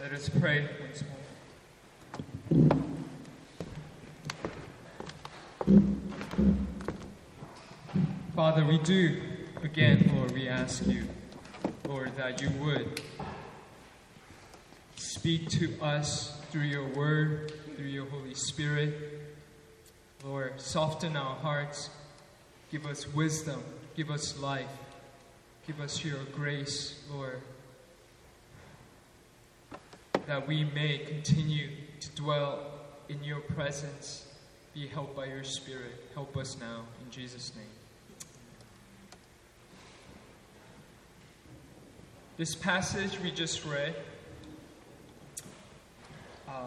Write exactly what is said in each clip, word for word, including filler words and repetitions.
Let us pray once more. Father, we do, again, Lord, we ask you, Lord, that you would speak to us through your word, through your Holy Spirit. Lord, soften our hearts, give us wisdom, give us life, give us your grace, Lord, that we may continue to dwell in your presence, be helped by your Spirit. Help us now, in Jesus' name. This passage we just read, uh,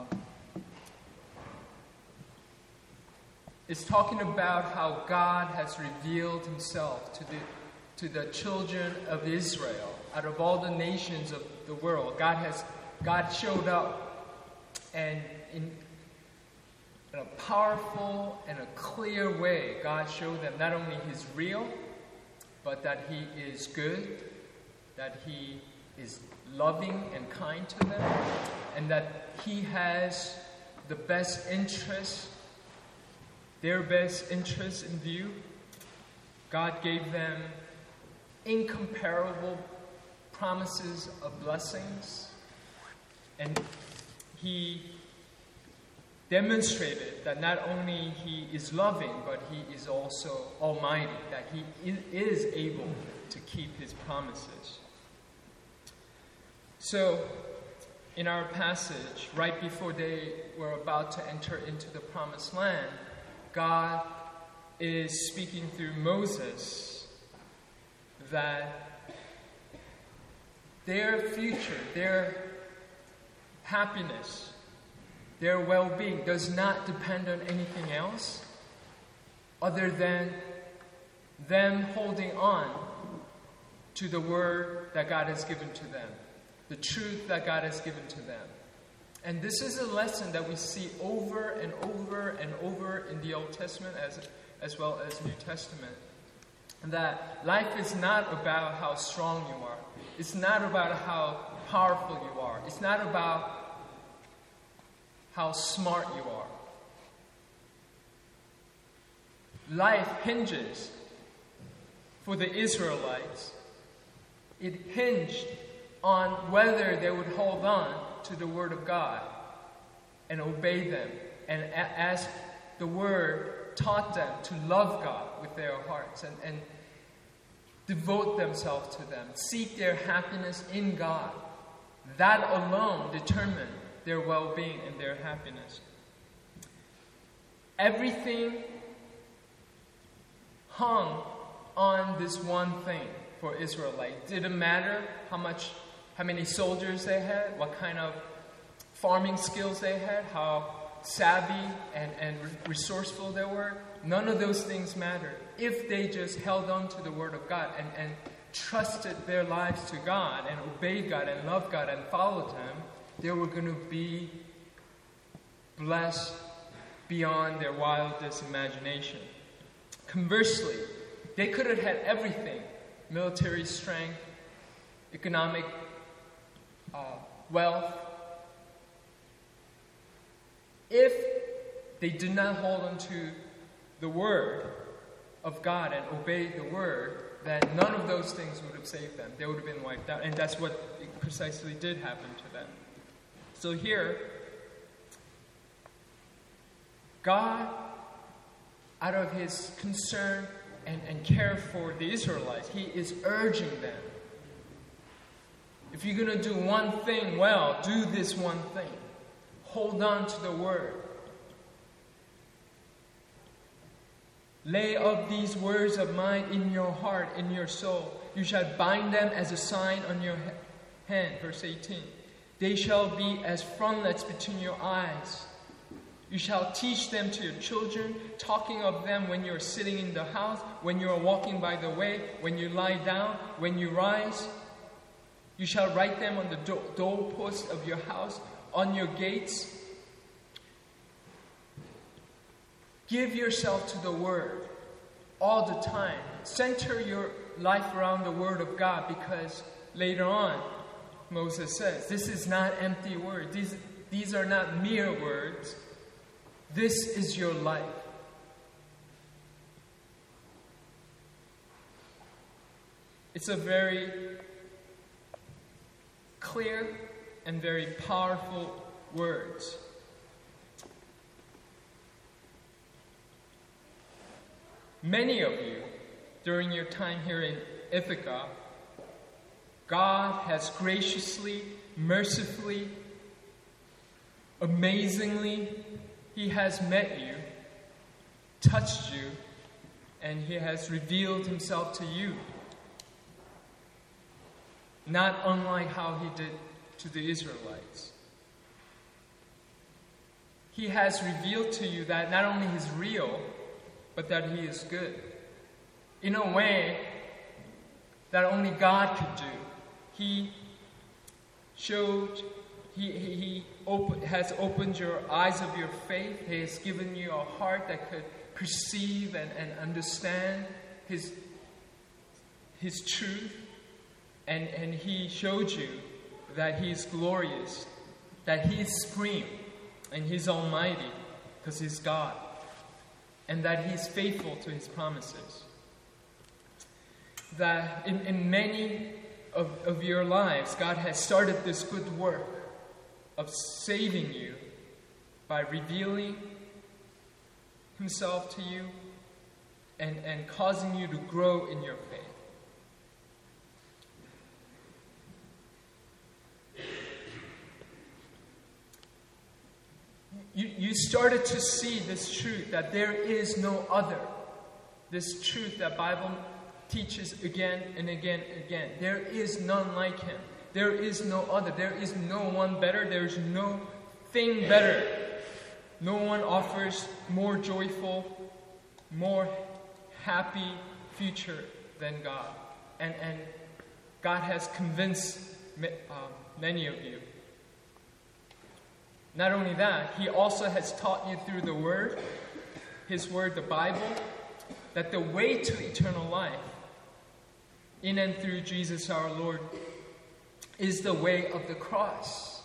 is talking about how God has revealed himself to the, to the children of Israel. Out of all the nations of the world, God has God showed up, and in, in a powerful and a clear way, God showed them not only He's real, but that He is good, that He is loving and kind to them, and that He has the best interest, their best interest in view. God gave them incomparable promises of blessings. And he demonstrated that not only he is loving, but he is also almighty, that he is able to keep his promises. So, in our passage, right before they were about to enter into the promised land, God is speaking through Moses that their future, their happiness, their well-being does not depend on anything else other than them holding on to the word that God has given to them, the truth that God has given to them. And this is a lesson that we see over and over and over in the Old Testament as, as well as New Testament. That life is not about how strong you are. It's not about how powerful you are. It's not about how smart you are. Life hinges for the Israelites. It hinged on whether they would hold on to the Word of God and obey them, and as the Word taught them to love God with their hearts and, and devote themselves to them, seek their happiness in God. That alone determined their well-being and their happiness. Everything hung on this one thing for Israelites. It didn't matter how much, how many soldiers they had, what kind of farming skills they had, how savvy and, and resourceful they were. None of those things mattered. If they just held on to the Word of God and, and trusted their lives to God and obeyed God and loved God and followed Him, they were going to be blessed beyond their wildest imagination. Conversely, they could have had everything: military strength, economic uh, wealth. If they did not hold on to the Word of God and obey the Word, then none of those things would have saved them. They would have been wiped out. And that's what precisely did happen to them. So here, God, out of His concern and, and care for the Israelites, He is urging them. If you're going to do one thing well, do this one thing. Hold on to the Word. Lay up these words of mine in your heart, in your soul. You shall bind them as a sign on your hand. Verse eighteen. They shall be as frontlets between your eyes. You shall teach them to your children, talking of them when you are sitting in the house, when you are walking by the way, when you lie down, when you rise. You shall write them on the do- doorposts of your house, on your gates. Give yourself to the Word all the time. Center your life around the Word of God, because later on, Moses says, this is not empty words. These, these are not mere words. This is your life. It's a very clear and very powerful words. Many of you, during your time here in Ithaca, God has graciously, mercifully, amazingly, He has met you, touched you, and He has revealed Himself to you. Not unlike how He did to the Israelites. He has revealed to you that not only He's real, but that He is good. In a way that only God could do. He showed, He, he, he open, has opened your eyes of your faith. He has given you a heart that could perceive and, and understand His, His truth. And, and He showed you that He's glorious, that He's supreme, and He's almighty, because He's God, and that He's faithful to His promises. That in, in many of, of your lives, God has started this good work of saving you by revealing Himself to you and, and causing you to grow in your faith. You, you started to see this truth that there is no other. This truth that Bible teaches again and again and again. There is none like Him. There is no other. There is no one better. There is no thing better. No one offers more joyful, more happy future than God. And, and God has convinced uh, many of you. Not only that, He also has taught you through the Word, His Word, the Bible, that the way to eternal life, in and through Jesus our Lord, is the way of the cross.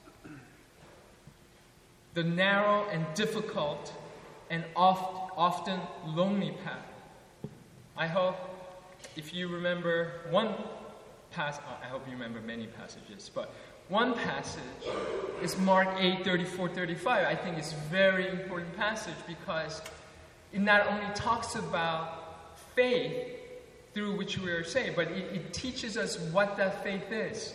The narrow and difficult and oft, often lonely path. I hope if you remember one passage, I hope you remember many passages, but one passage is Mark eight, thirty-four, thirty-five. I think it's a very important passage because it not only talks about faith through which we are saved, but it, it teaches us what that faith is.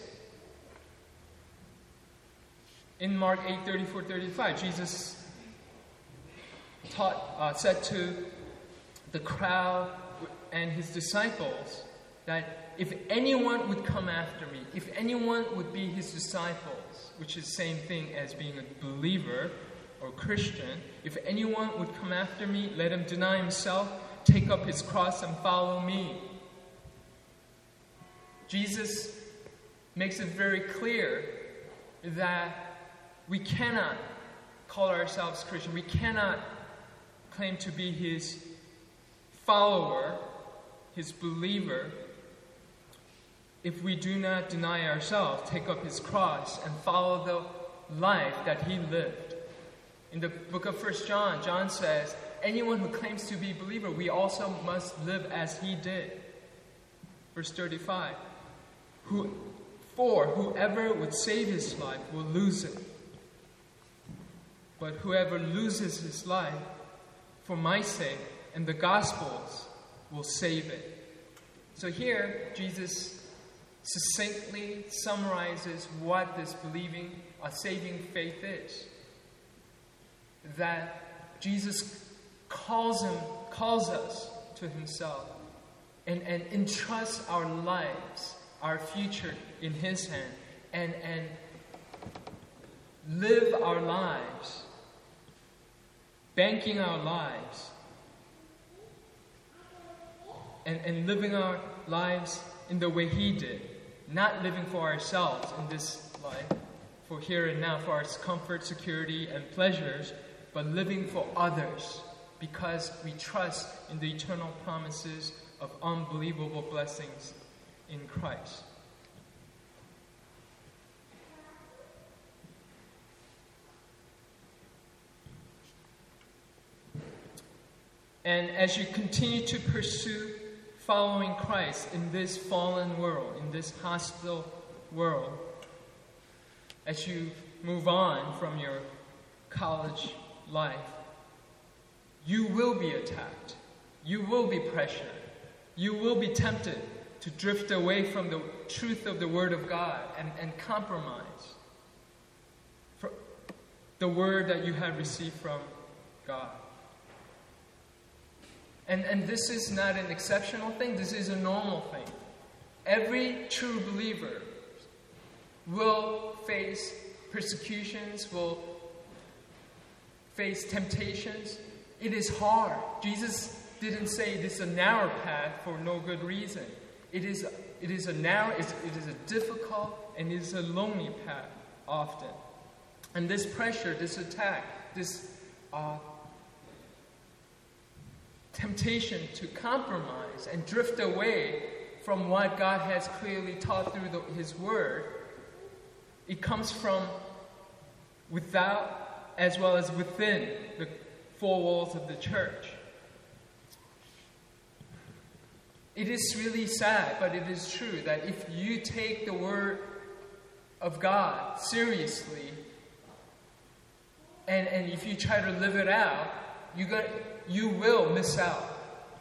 In Mark eight, thirty-four, thirty-five, Jesus taught, uh, said to the crowd and His disciples that if anyone would come after me, if anyone would be His disciples, which is the same thing as being a believer or Christian, if anyone would come after me, let him deny himself, take up his cross and follow me. Jesus makes it very clear that we cannot call ourselves Christian. We cannot claim to be His follower, His believer, if we do not deny ourselves, take up His cross, and follow the life that He lived. In the book of First John, John says, anyone who claims to be a believer, we also must live as He did. Verse thirty-five, who, for whoever would save his life will lose it. But whoever loses his life for my sake and the gospel's will save it. So here, Jesus succinctly summarizes what this believing, uh, saving faith is. That Jesus calls him, calls us to Himself and, and entrusts our lives, our future in His hand, and, and live our lives, banking our lives, and, and living our lives in the way He did. Not living for ourselves in this life, for here and now, for our comfort, security, and pleasures, but living for others because we trust in the eternal promises of unbelievable blessings in Christ. And as you continue to pursue following Christ in this fallen world, in this hostile world, as you move on from your college life, you will be attacked. You will be pressured. You will be tempted to drift away from the truth of the Word of God and, and compromise for the Word that you have received from God. And, and this is not an exceptional thing. This is a normal thing. Every true believer will face persecutions, will face temptations. It is hard. Jesus didn't say it is a narrow path for no good reason. It is, it is a narrow, it is a difficult, and it is a lonely path often. And this pressure, this attack, this uh, temptation to compromise and drift away from what God has clearly taught through the, His Word, it comes from without as well as within the four walls of the church. It is really sad, but it is true that if you take the Word of God seriously, and, and if you try to live it out, you got, you will miss out.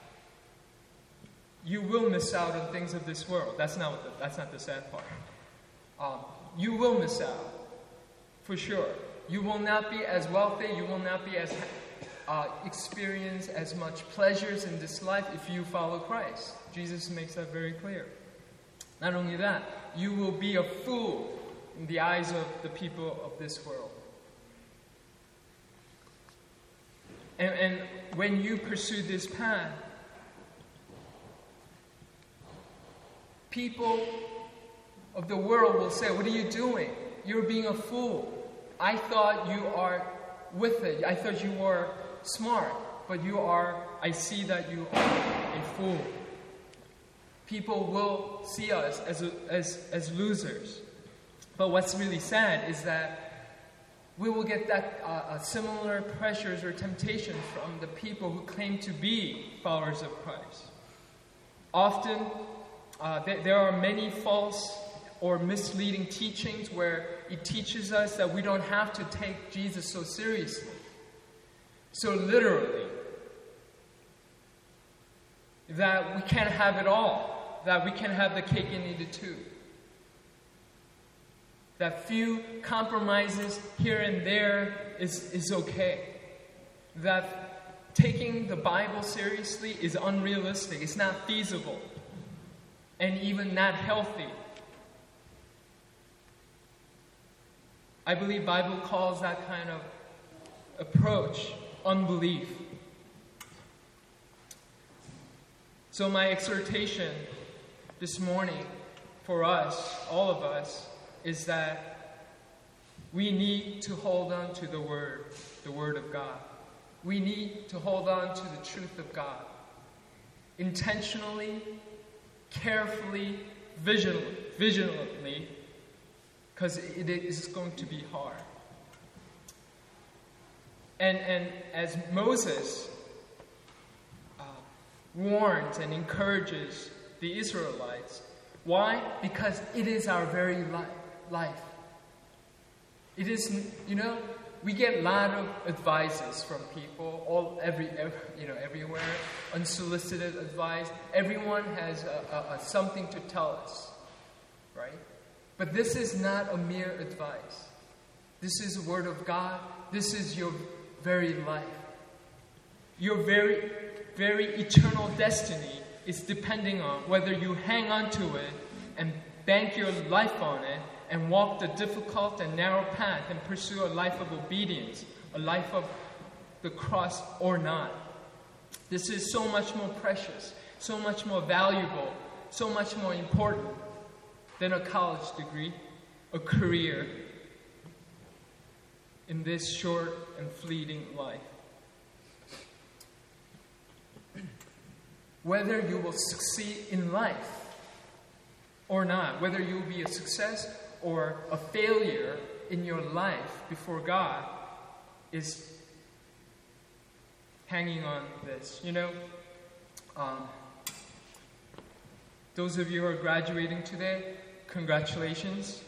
You will miss out on things of this world. That's not what the, that's not the sad part. Um, you will miss out, for sure. You will not be as wealthy. You will not be as uh, experience as much pleasures in this life if you follow Christ. Jesus makes that very clear. Not only that, you will be a fool in the eyes of the people of this world. And, and when you pursue this path, people of the world will say, "What are you doing? You're being a fool. I thought you are with it. I thought you were smart, but you are, I see that you are a fool." People will see us as, as, as losers. But what's really sad is that we will get that uh, similar pressures or temptations from the people who claim to be followers of Christ. Often, uh, th- there are many false or misleading teachings where it teaches us that we don't have to take Jesus so seriously. So literally, that we can't have it all, that we can have the cake and eat it too. That few compromises here and there is, is okay. That taking the Bible seriously is unrealistic. It's not feasible. And even not healthy. I believe the Bible calls that kind of approach unbelief. So my exhortation this morning for us, all of us, is that we need to hold on to the Word, the Word of God. We need to hold on to the truth of God. Intentionally, carefully, vigilantly, vigilantly, because it is going to be hard. And, and as Moses uh, warns and encourages the Israelites, why? Because it is our very life. life. It is, you know, we get a lot of advices from people, all every, every you know, everywhere, unsolicited advice. Everyone has a, a, a something to tell us, right? But this is not a mere advice. This is the Word of God. This is your very life. Your very, very eternal destiny is depending on whether you hang on to it and bank your life on it and walk the difficult and narrow path and pursue a life of obedience, a life of the cross or not. This is so much more precious, so much more valuable, so much more important than a college degree, a career in this short and fleeting life. Whether you will succeed in life or not, whether you will be a success or a failure in your life before God, is hanging on this. You know, um, those of you who are graduating today, congratulations.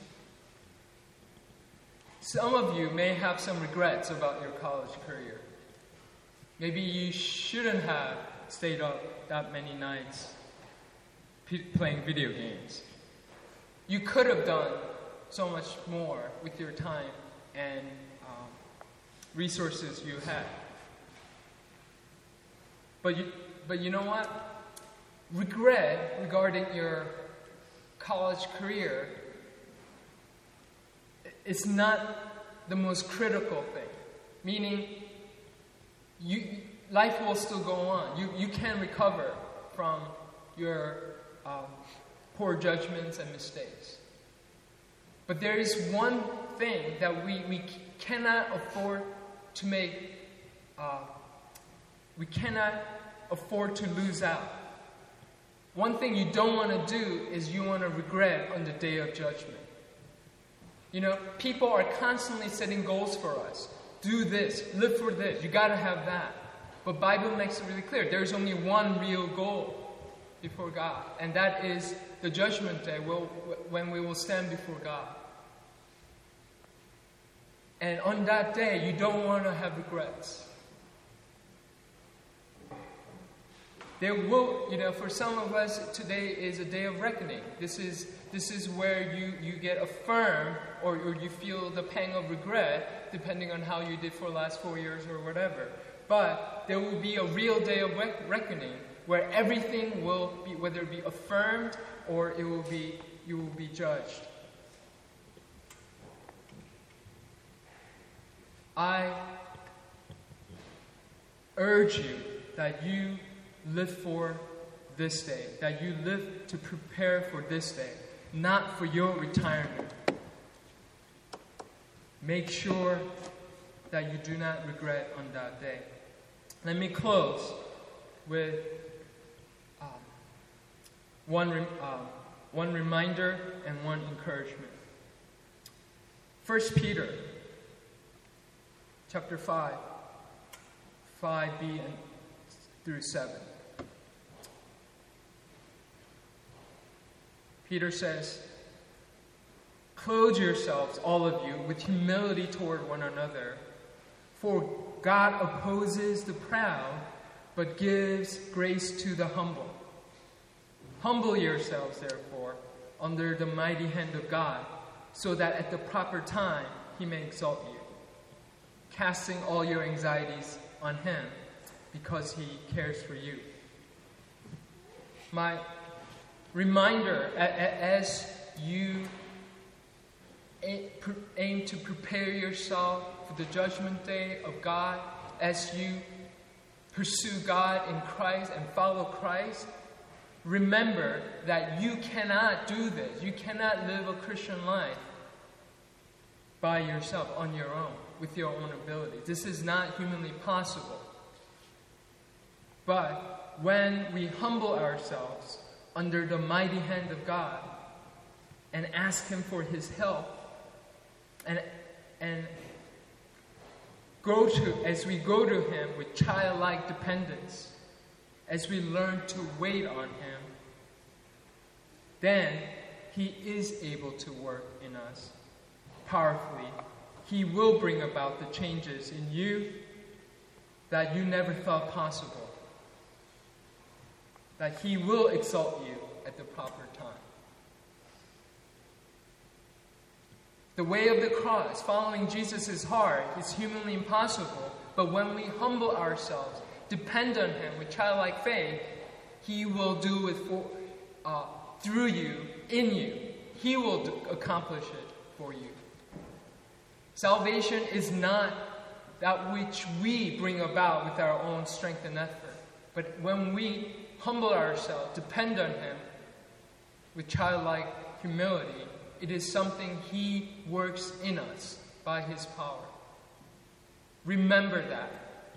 Some of you may have some regrets about your college career. Maybe you shouldn't have stayed up that many nights p- playing video games. You could have done so much more with your time and um, resources you had. But you, but you know what? Regret regarding your college career is not the most critical thing. Meaning, you, life will still go on. You, you can recover from your um, poor judgments and mistakes. But there is one thing that we, we cannot afford to make, uh, we cannot afford to lose out. One thing you don't want to do is you want to regret on the day of judgment. You know, people are constantly setting goals for us. Do this, live for this, you got to have that. But Bible makes it really clear. There's only one real goal before God, and that is the judgment day when we will stand before God. And on that day, you don't want to have regrets. There will, you know, for some of us, today is a day of reckoning. This is this is where you, you get affirmed or, or you feel the pang of regret, depending on how you did for the last four years or whatever. But there will be a real day of rec- reckoning where everything will be, whether it be affirmed or it will be, you will be judged. I urge you that you live for this day, that you live to prepare for this day, not for your retirement. Make sure that you do not regret on that day. Let me close with um, one, rem- um, one reminder and one encouragement. First Peter chapter five, five b and through seven. Peter says, "Clothe yourselves, all of you, with humility toward one another. For God opposes the proud, but gives grace to the humble. Humble yourselves, therefore, under the mighty hand of God, so that at the proper time he may exalt you, casting all your anxieties on him, because he cares for you." My reminder, as you aim to prepare yourself for the judgment day of God, as you pursue God in Christ and follow Christ, remember that you cannot do this. You cannot live a Christian life by yourself, on your own, with your own ability. This is not humanly possible. But when we humble ourselves under the mighty hand of God and ask him for his help, and and go to as we go to him with childlike dependence, as we learn to wait on him, then he is able to work in us powerfully. He will bring about the changes in you that you never thought possible. That he will exalt you at the proper time. The way of the cross, following Jesus, is hard. It's humanly impossible. But when we humble ourselves, depend on him with childlike faith, he will do it for, uh, through you, in you. He will do, accomplish it for you. Salvation is not that which we bring about with our own strength and effort. But when we humble ourselves, depend on him with childlike humility, it is something he works in us by his power. Remember that.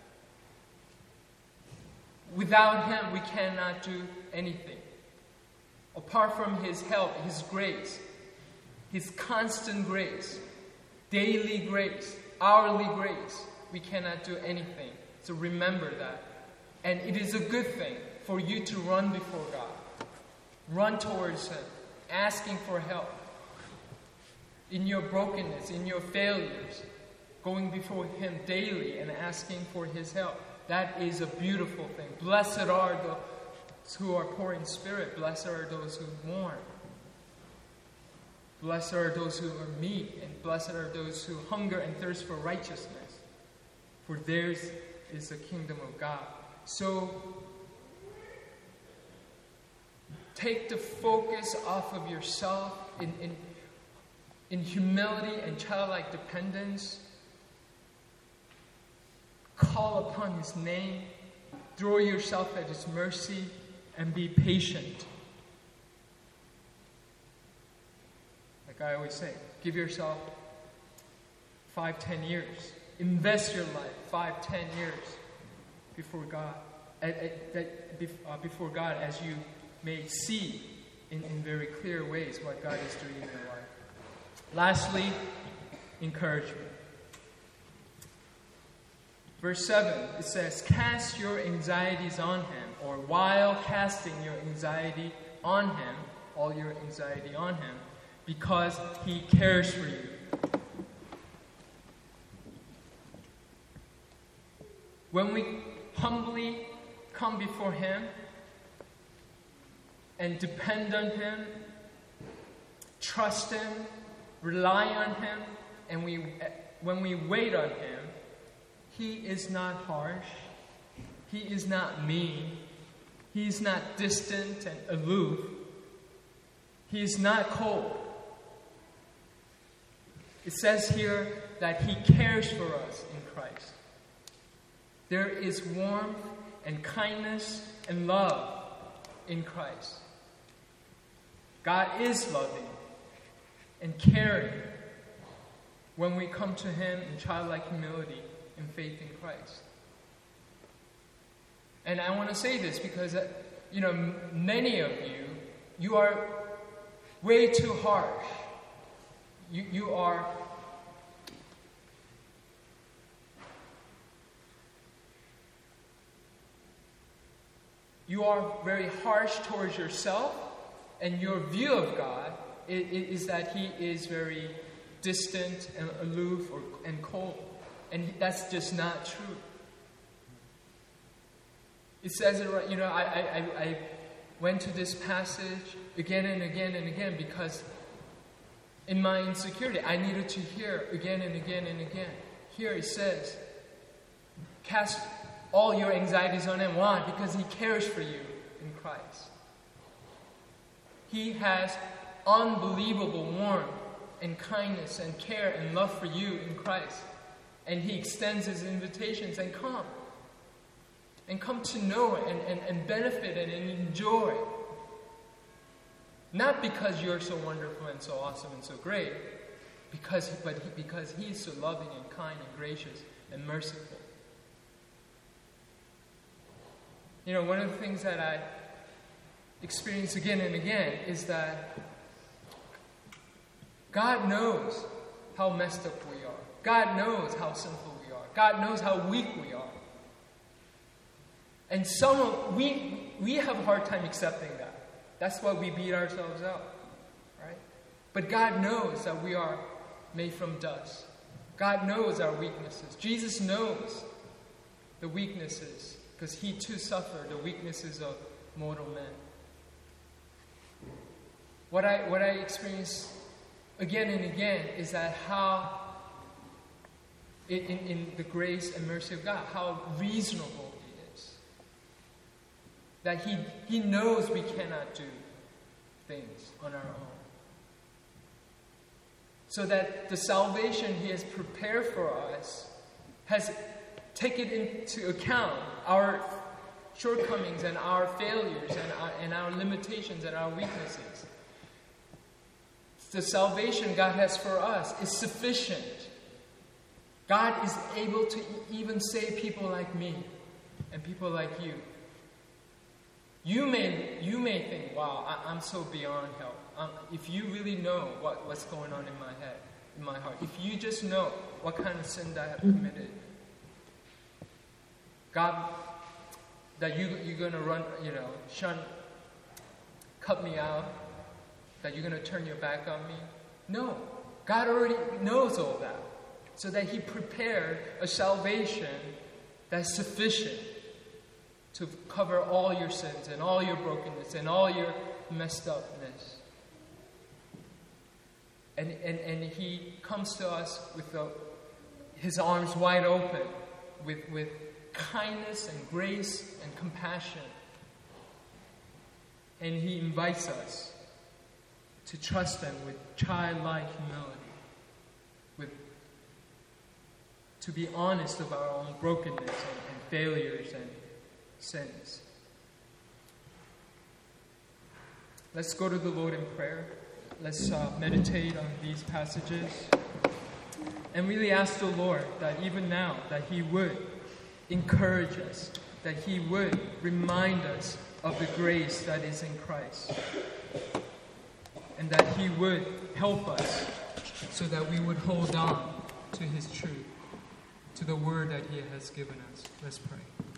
Without him, we cannot do anything. Apart from his help, his grace, his constant grace, daily grace, hourly grace, we cannot do anything. So remember that. And it is a good thing for you to run before God. Run towards Him, asking for help. In your brokenness, in your failures, going before Him daily and asking for His help. That is a beautiful thing. Blessed are those who are poor in spirit. Blessed are those who mourn. Blessed are those who are meek, and blessed are those who hunger and thirst for righteousness. For theirs is the kingdom of God. So, take the focus off of yourself in, in, in humility and childlike dependence. Call upon His name. Throw yourself at His mercy and be patient. Like I always say, give yourself five, ten years. Invest your life five, ten years before God. At, at, at, before God, as you may see in, in very clear ways what God is doing in your life. Lastly, encouragement. Verse seven, it says, cast your anxieties on Him, or while casting your anxiety on Him, all your anxiety on Him, because He cares for you. When we humbly come before Him and depend on Him, trust Him, rely on Him, and we, when we wait on Him, He is not harsh. He is not mean. He is not distant and aloof. He is not cold. It says here that He cares for us in Christ. There is warmth and kindness and love in Christ. God is loving and caring when we come to Him in childlike humility and faith in Christ. And I want to say this because, uh, you know, many of you, you are way too harsh. You, you are you are very harsh towards yourself, and your view of God is, is that He is very distant and aloof or, and cold. And that's just not true. It says it right, you know, I, I, I went to this passage again and again and again because in my insecurity, I needed to hear again and again and again. Here it says, cast all your anxieties on Him. Why? Because He cares for you in Christ. He has unbelievable warmth and kindness and care and love for you in Christ. And He extends His invitations and come. And come to know and, and, and benefit and, and enjoy. Not because you're so wonderful and so awesome and so great, because, but he, because He is so loving and kind and gracious and merciful. You know, one of the things that I experience again and again is that God knows how messed up we are. God knows how sinful we are. God knows how weak we are. And some of, we, we have a hard time accepting that. That's why we beat ourselves up, right? But God knows that we are made from dust. God knows our weaknesses. Jesus knows the weaknesses because He too suffered the weaknesses of mortal men. What I, what I experience again and again is that how In, in, in the grace and mercy of God, how reasonable He is. That He, he knows we cannot do things on our own. So that the salvation He has prepared for us has taken into account our shortcomings and our failures and our, and our limitations and our weaknesses. The salvation God has for us is sufficient. God is able to even save people like me and people like you. You may, you may think, wow, I, I'm so beyond help. Um, if you really know what, what's going on in my head, in my heart, if you just know what kind of sin that I have committed, God, that you, you're going to run, you know, shun, cut me out, that you're going to turn your back on me. No, God already knows all that, so that He prepared a salvation that's sufficient to cover all your sins and all your brokenness and all your messed upness. And, and, and He comes to us with the, His arms wide open, with, with kindness and grace and compassion. And He invites us to trust Him with childlike humility, with, to be honest about our own brokenness and, and failures and sins. Let's go to the Lord in prayer. Let's uh, meditate on these passages and really ask the Lord that even now that He would encourage us, that He would remind us of the grace that is in Christ, and that He would help us so that we would hold on to His truth, to the word that He has given us. Let's pray.